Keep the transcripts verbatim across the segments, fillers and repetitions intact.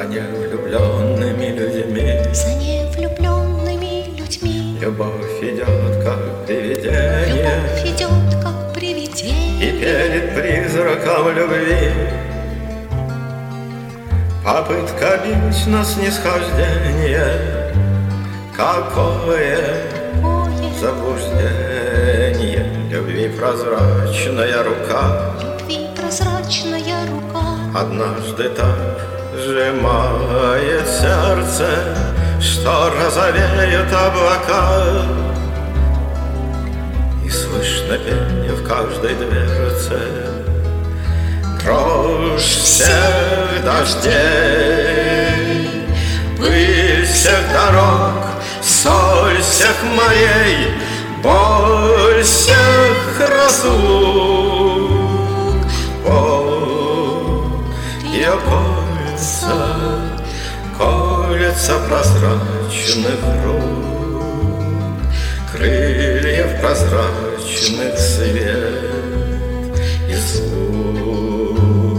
За невлюбленными людьми, за невлюбленными людьми. Любовь идет, как привидение, Любовь идет, как привидение, и перед призраком любви попытка бить на снисхождение. Какое Ой, заблуждение! Любви прозрачная рука любви прозрачная рука однажды так сжимает сердце, что розовеют облака, и слышно пение в каждой дверце. Дрожь всех дождей, пыль всех дорог, соль всех морей, боль всех разлук. Вот ее кольца, кольца прозрачных рук, крыльев прозрачных свет и звук.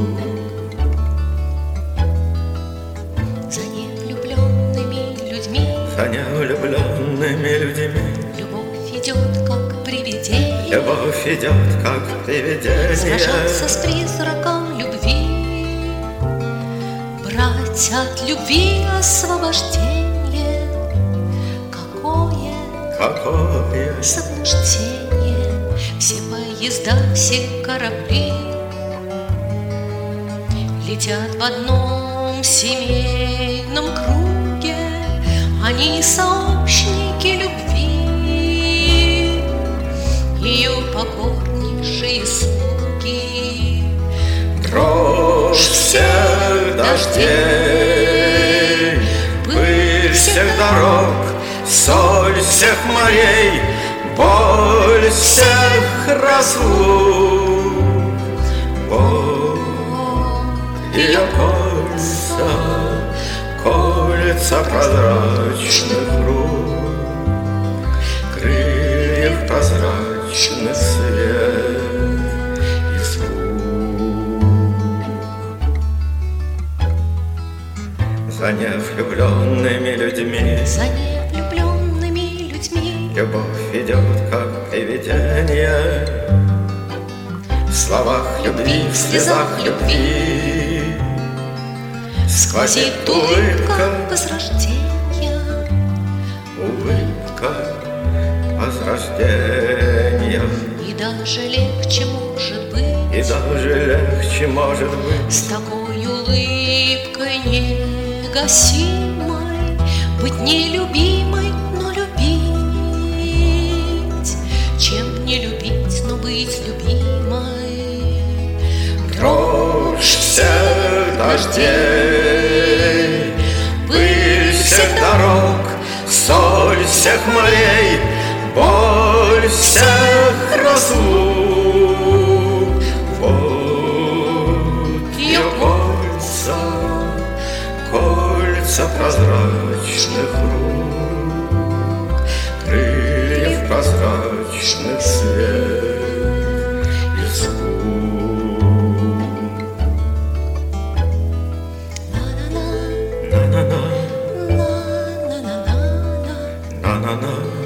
за невлюбленными людьми. За невлюбленными людьми Любовь идет, как привидение, любовь идет, как привидение, сражаться с призраком любви, брать от любви освобождение. Какое какое заблуждение! Все поезда, все корабли летят в одном семейном круге. Они сообщники любви, ее покорнейшие слуги. дрожь всех дождей, пыль всех дорог, соль всех морей, боль всех разлук. Вот ее кольца, кольца прозрачных рук, крыльев прозрачный свет и звук. За невлюбленными людьми За невлюбленными людьми любовь идет, как привидение, в словах любви, в слезах любви сквозит улыбка возрождения. улыбка возрождения. И даже легче может быть, И даже легче может быть с такой улыбкой негасимой, быть нелюбимой, но любить, чем не любить, но быть любимой. дрожь всех дождей, пыль всех дорог, соль всех морей, боль всех разлук. Вот ее кольца, кольца прозрачных рук, крыльев прозрачных свет и звук. На-на-на, На-на-на, на-на-на-на. на-на-на.